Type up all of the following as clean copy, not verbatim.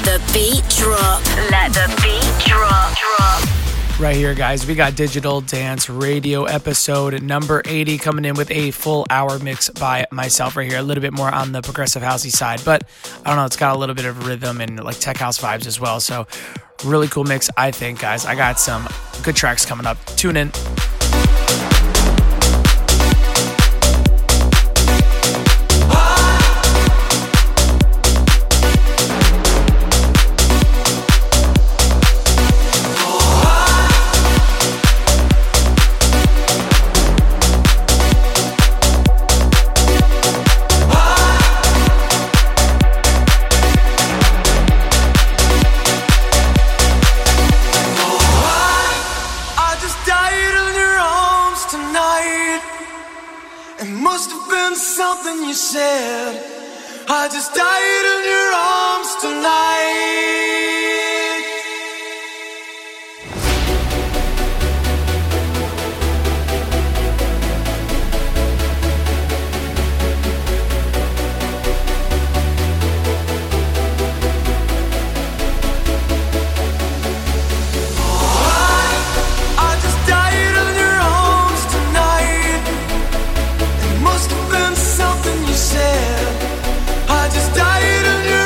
the beat drop. Let the beat drop. Right here, guys, we got Digital Dance Radio episode number 80 coming in with a full hour mix by myself right here. A little bit more on the progressive housey side, but I don't know, it's got a little bit of rhythm and like tech house vibes as well. So really cool mix, I think, guys. I got some good tracks coming up. Tune in. Something you said, I just died in your arms tonight. I just died in your arms tonight. It must have been something you said. I just died in your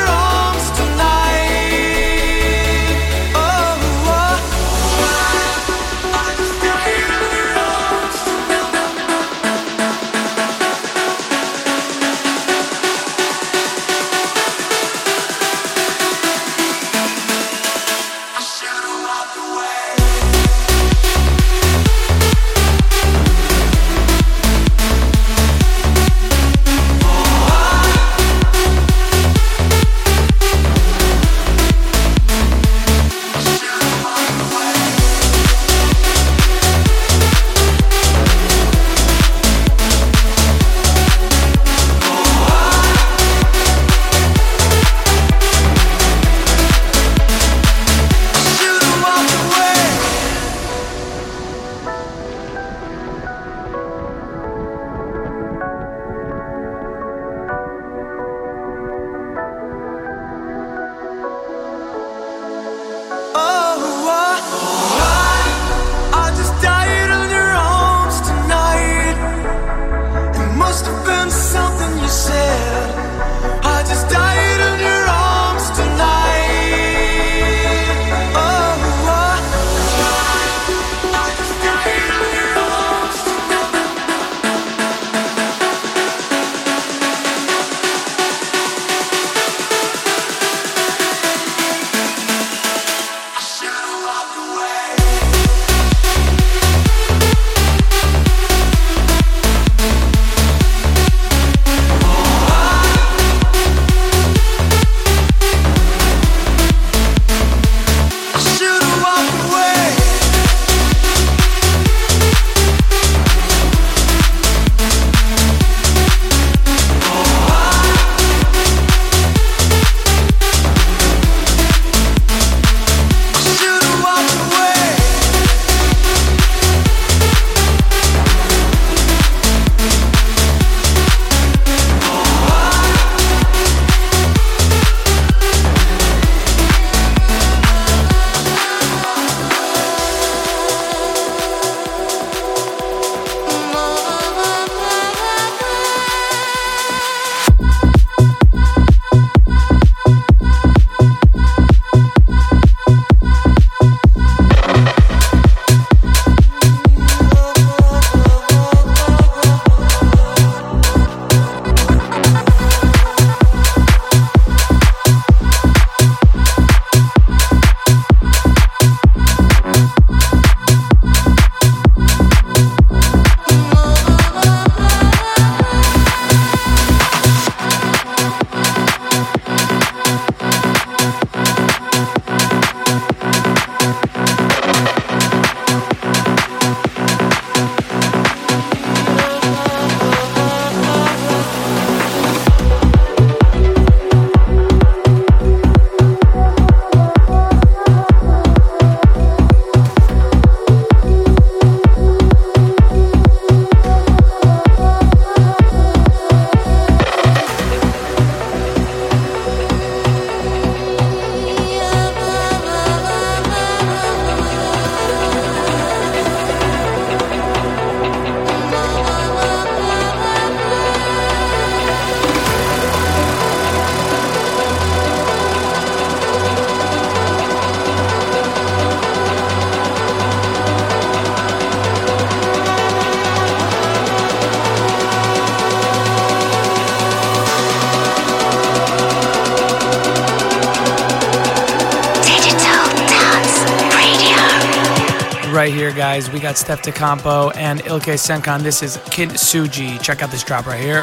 right here, guys. We got Steph DeCampo and Ilke Senkan. This is Kintsugi. Check out this drop right here.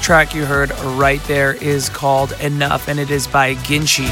track you heard right there is called Enough, and it is by Ginshi.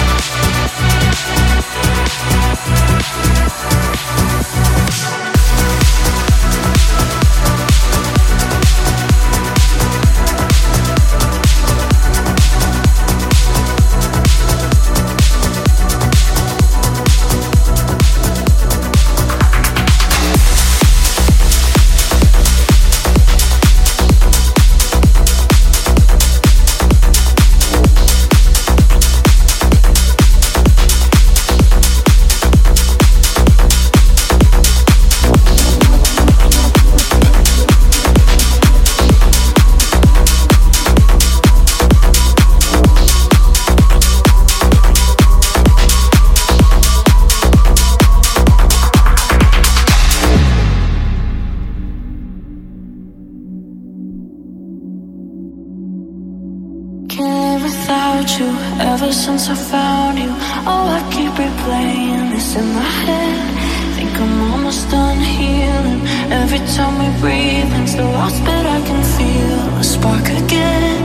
Ever since I found you, oh, I keep replaying this in my head. Think I'm almost done healing. Every time we breathe, it's the lost, but I can feel a spark again.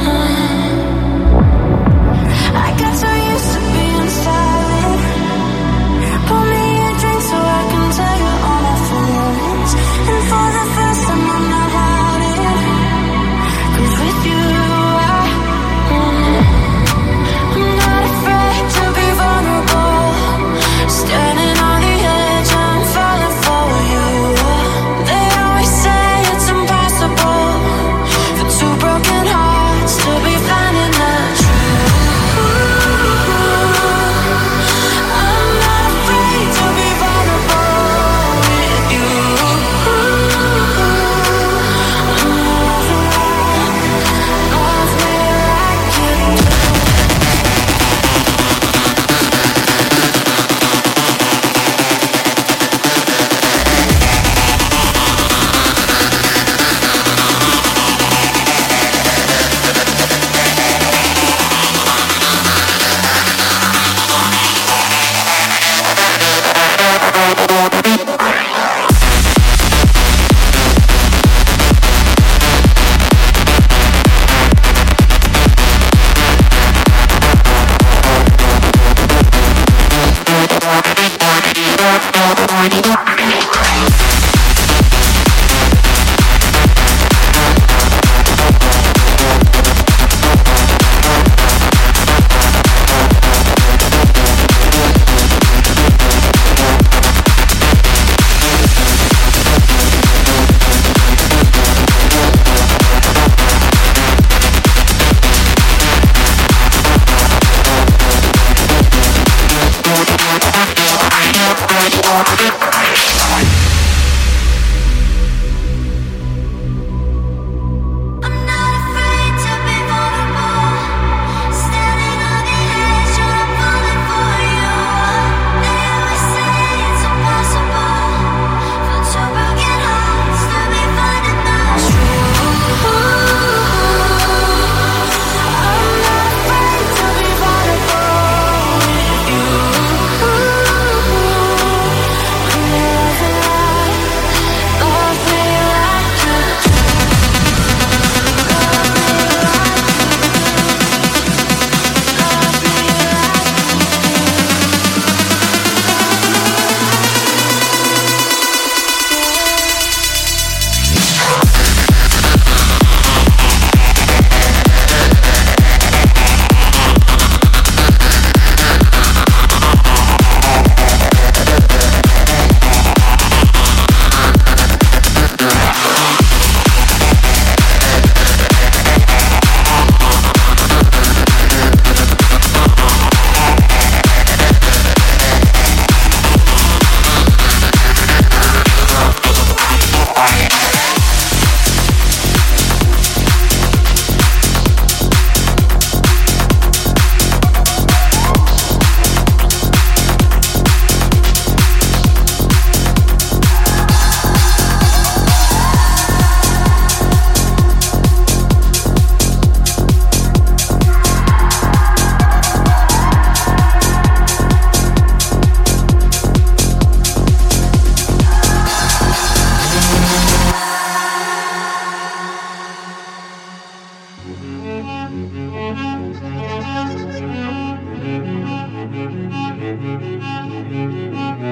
I got so used to being silent. Pour me a drink so I can tell you all my feelings. And for the first time I'm not hiding, 'cause with you standing on the edge, I'm falling for you. They always say it's impossible for two broken hearts to be finding the truth. I'm not afraid to be vulnerable with you. Love me like you do.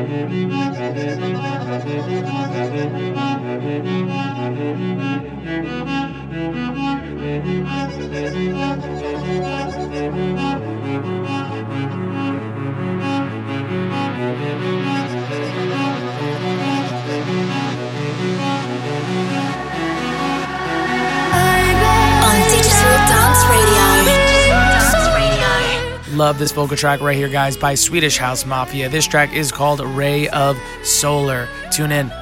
Love this vocal track right here, guys, by Swedish House Mafia. This track is called Ray of Solar. Tune in.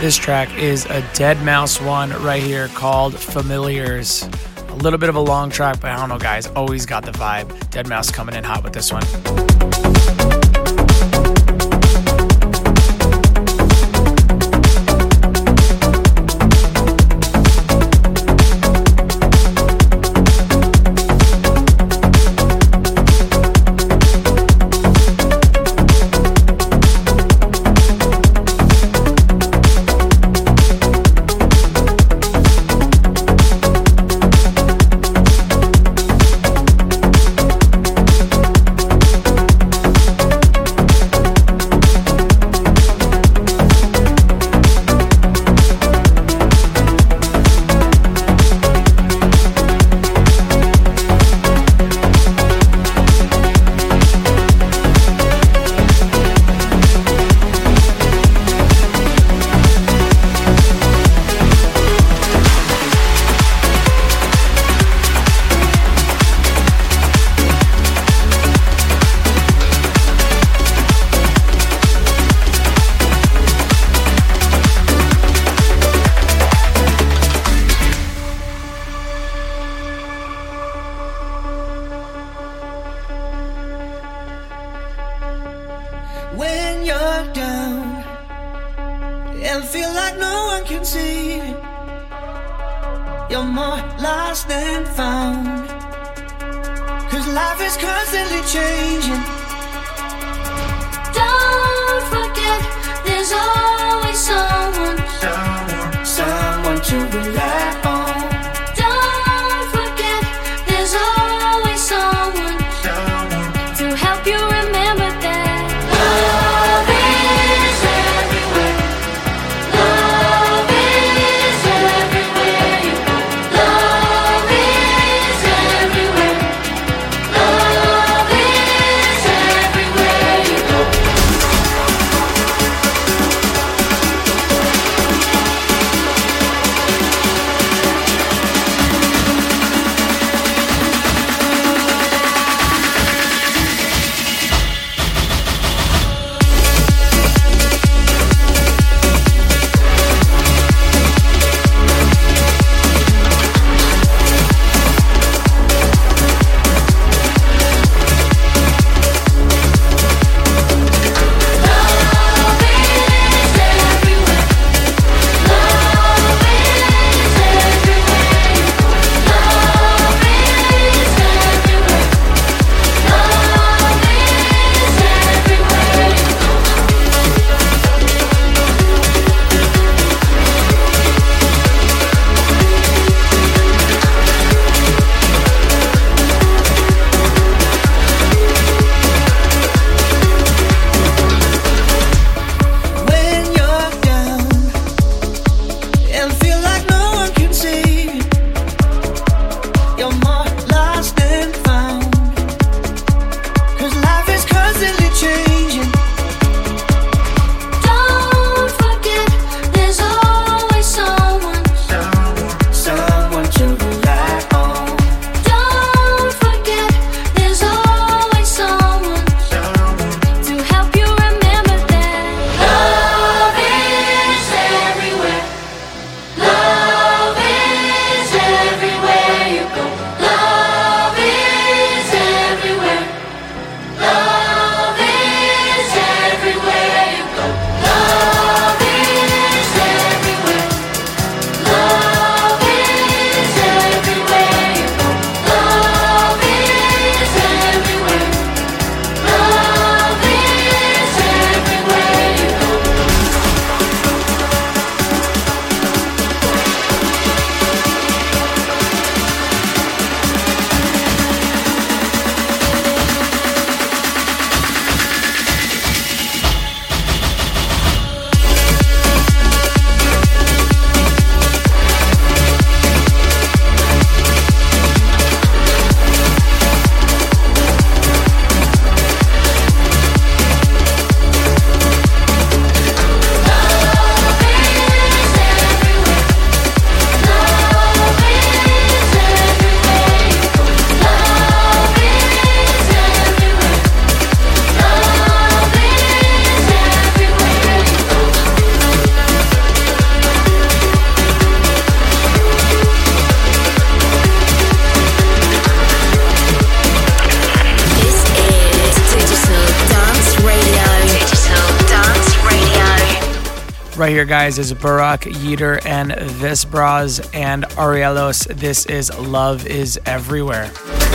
This track is a Deadmau5 one right here called Familiars. A little bit of a long track, but I don't know, guys. Always got the vibe. Deadmau5 coming in hot with this one. When you're down and feel like no one can see you, you're more lost than found, 'cause life is constantly changing. Don't forget, there's always someone to rely on. Don't forget, there's always someone to help you remember that love is everywhere. Love is everywhere you go. Love is everywhere. Love is Right here, guys, is Barak Yeater and Vesbraz and Arielos. This is Love is Everywhere.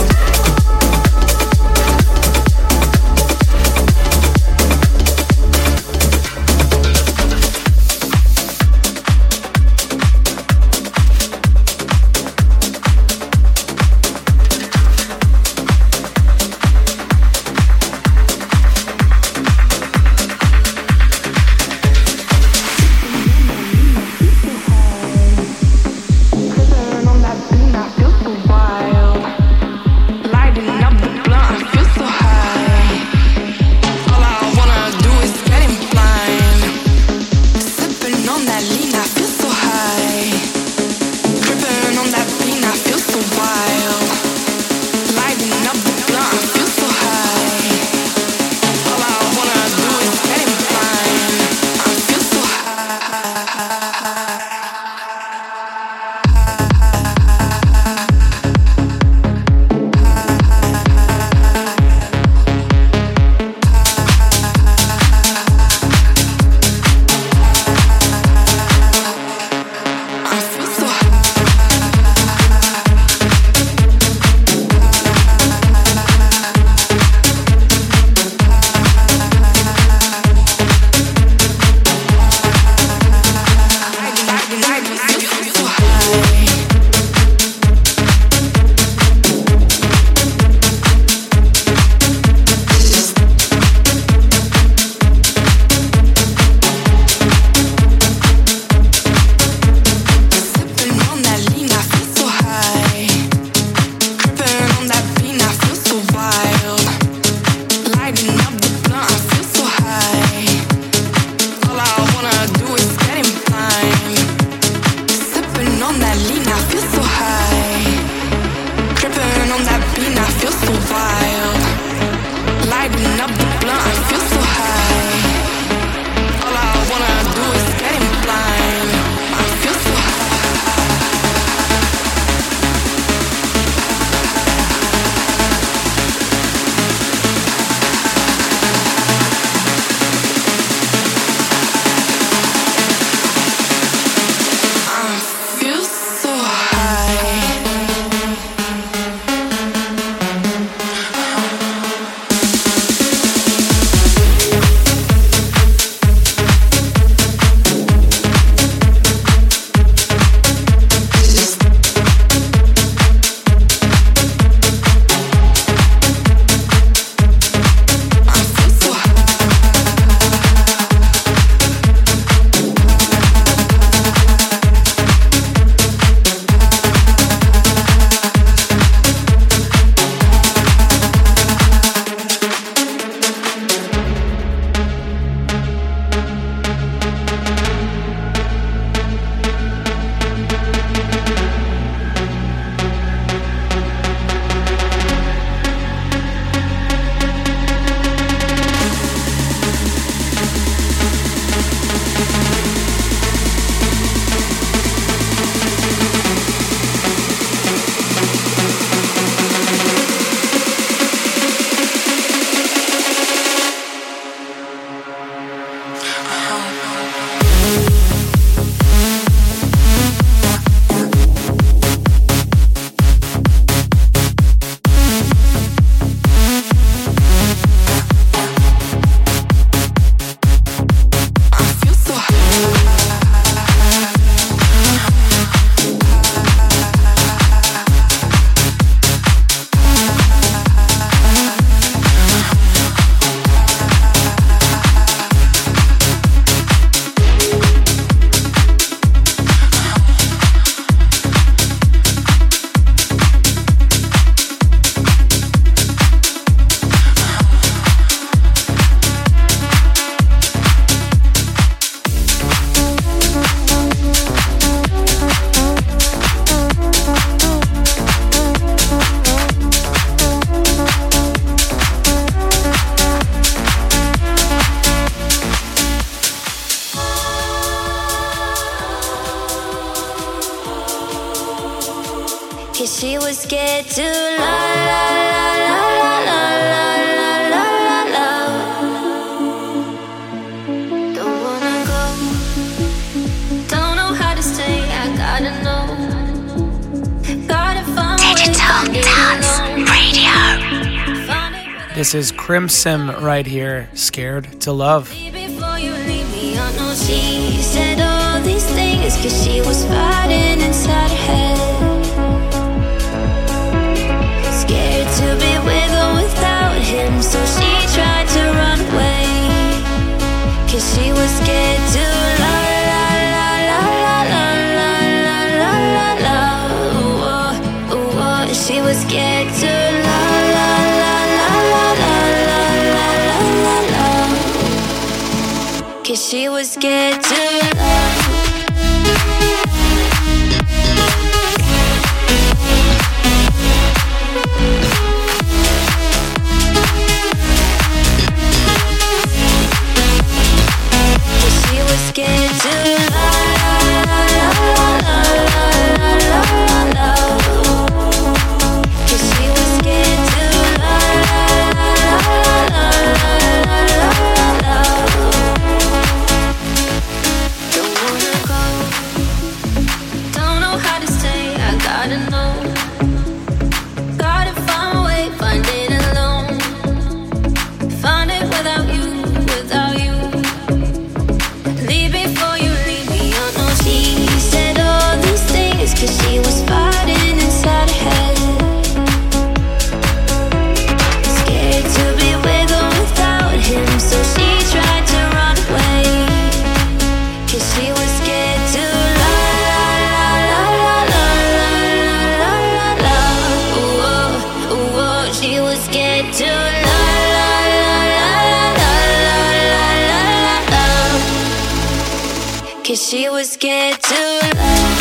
She was scared to la la la la la la la la la. Don't wanna go. This is Crimson right here, Scared to Love. Before you leave me, I know she said all these things cause she was fighting inside her head. Scared to be with or without him, so she tried to run away. Cause she was scared to la la la la la la la la la la. Ooh, ooh, ooh. She was scared to la la la la la la la la la la. Cause she was scared to love. Scared to la la la la la la la. Cause she was scared to la la la la la. Don't wanna go, don't know how to stay. I gotta know, gotta find a way, find it alone, find it without you, without you. Before you leave me, I know she said all these things cause she was fighting inside her head. Scared to be with or without him, so she tried to run away. Cause she was scared to la la la la la la la la. Ooh, oh, ooh, oh. She was scared to la la la la la la la la. Cause she was scared to love.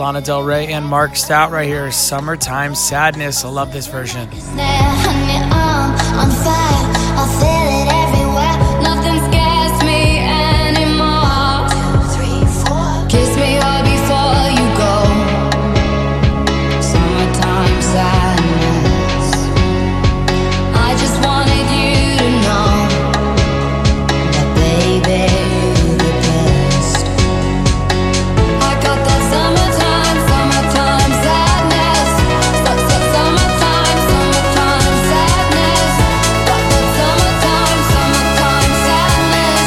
Lana Del Rey and Mark Stout right here. Summertime Sadness. I love this version. On fire, I feel it everywhere. Nothing scares me anymore. 2, 3, 4. Kiss me hard before you go. Summertime sadness. I just wanted you to know that, baby, you're the best. I got that summertime sadness. Summertime sadness. Got that summertime sadness.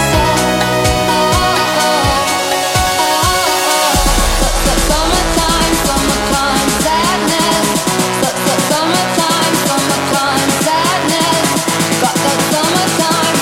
Summertime sadness. Summertime sadness. Got that summertime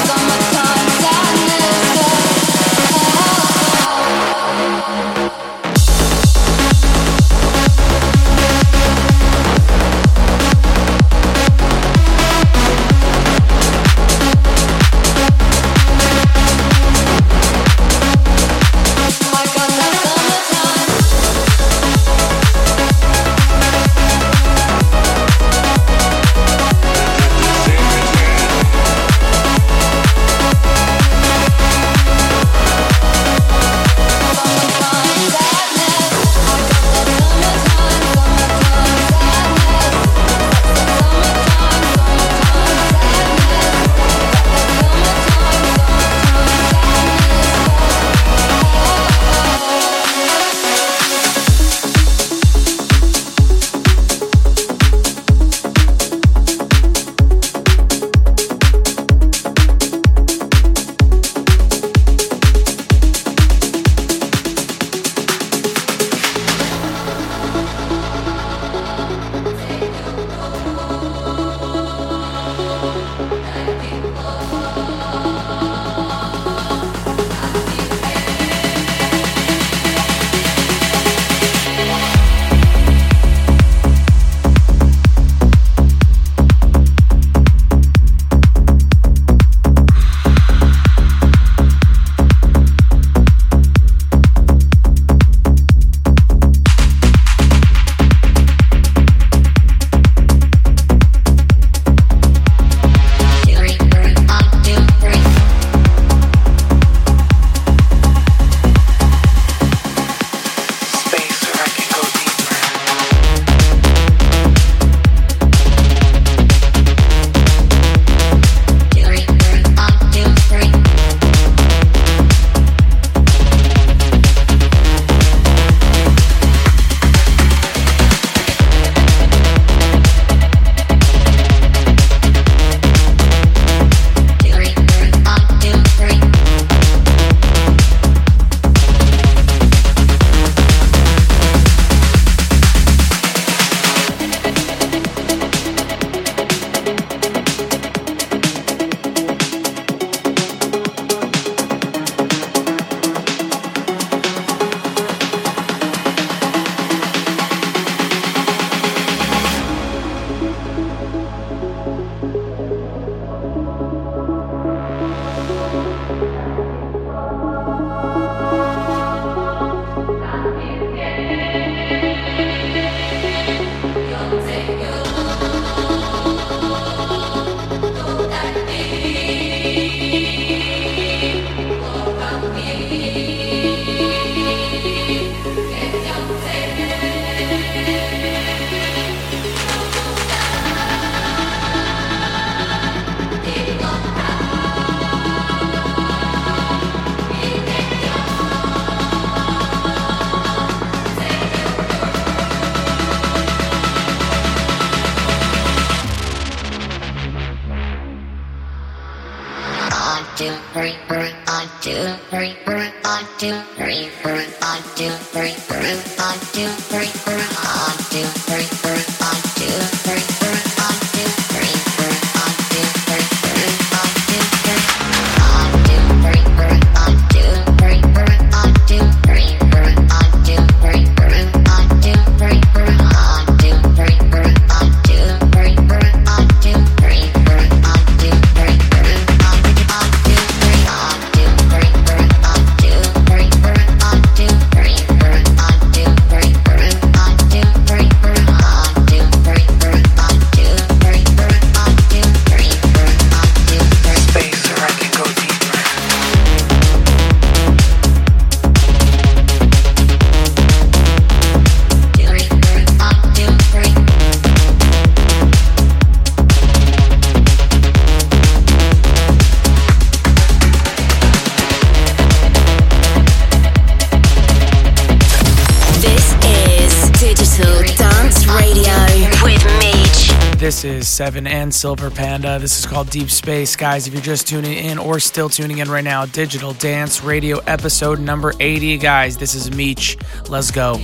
This is Seven and Silver Panda. This is called Deep Space. Guys, if you're just tuning in or still tuning in right now, Digital Dance Radio episode number 80. Guys, this is Meech. Let's go.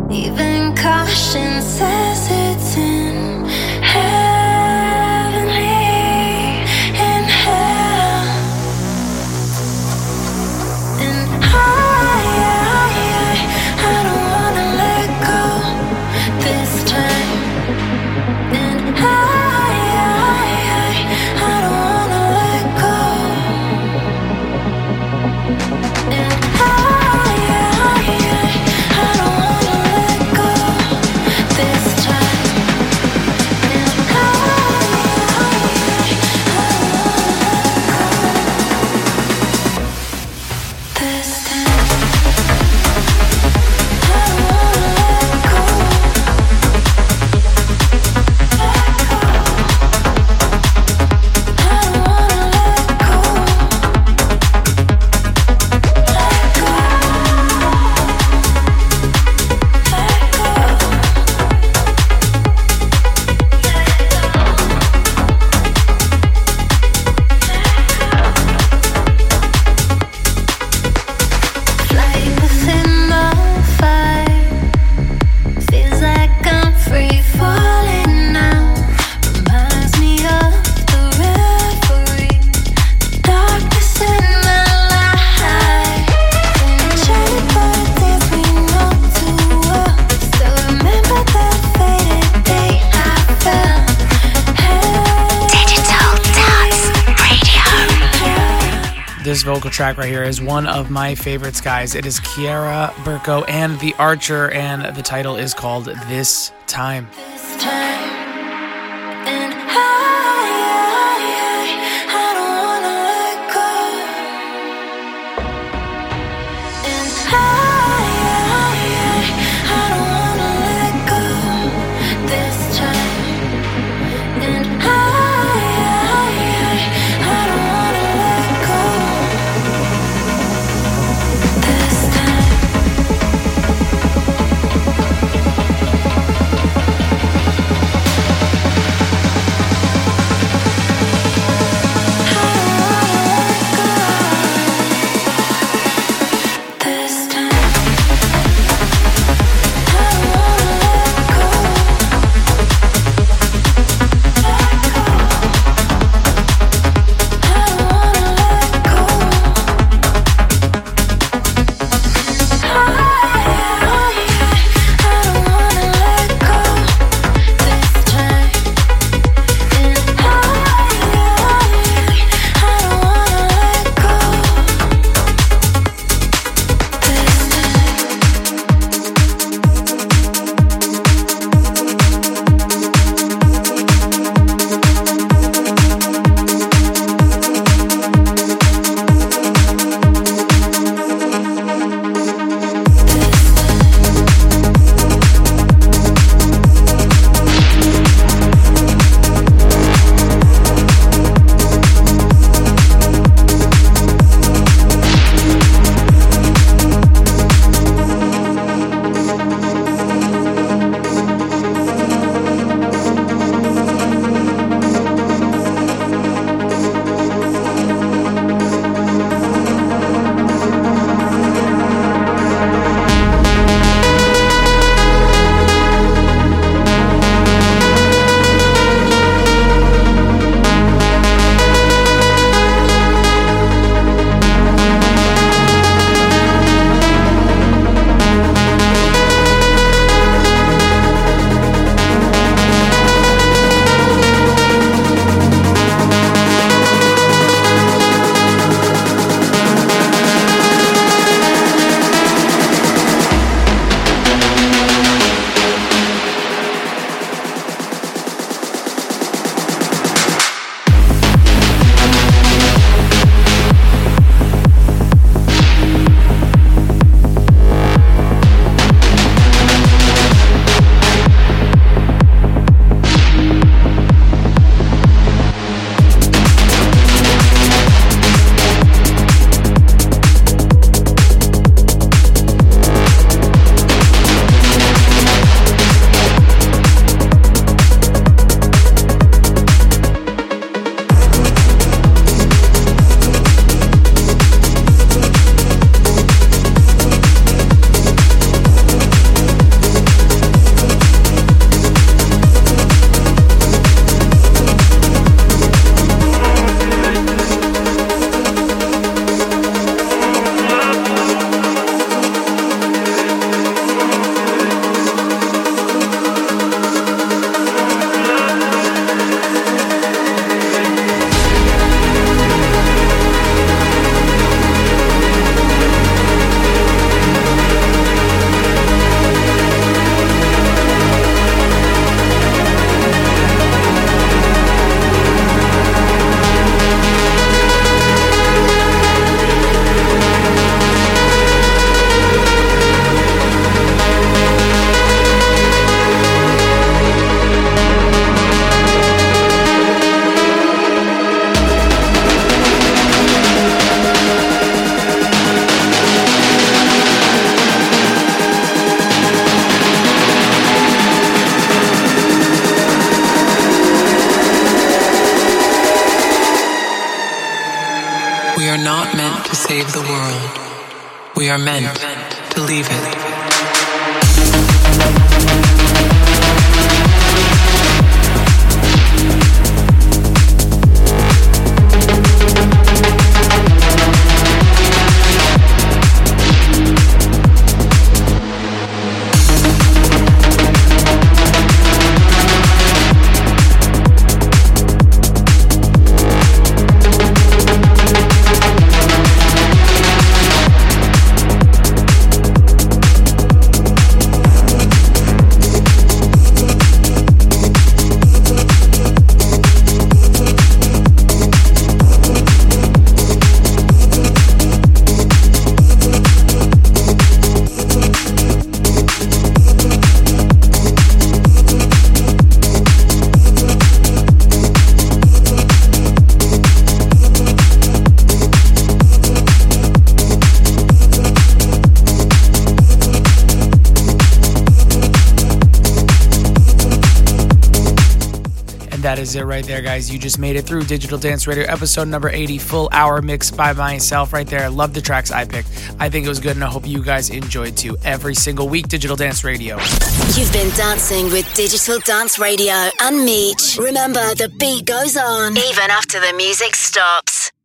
Even caution says it's heavenly in hell. And I don't wanna let go this time. And I don't wanna let go. And I don't wanna let go this time. And I this time. I don't wanna let go. Flying within the fire, feels like I'm free falling now. Reminds me of the reverie, the darkness in the light. In a shade but it dance we know too well. Still remember the faded day I felt. Digital Dance Radio. This vocal track right here is one of my favorites, guys. It is Kiara Burko and The Archer, and the title is called This Time. This time. And I don't wanna let go. And I don't wanna let go this time. And I don't wanna let go this time. I save the world. We are meant to leave it. That is it right there, guys. You just made it through Digital Dance Radio episode number 80, full hour mix by myself right there. Love the tracks I picked. I think it was good, and I hope you guys enjoyed too. Every single week, Digital Dance Radio. You've been dancing with Digital Dance Radio and Meech. Remember, the beat goes on even after the music stops.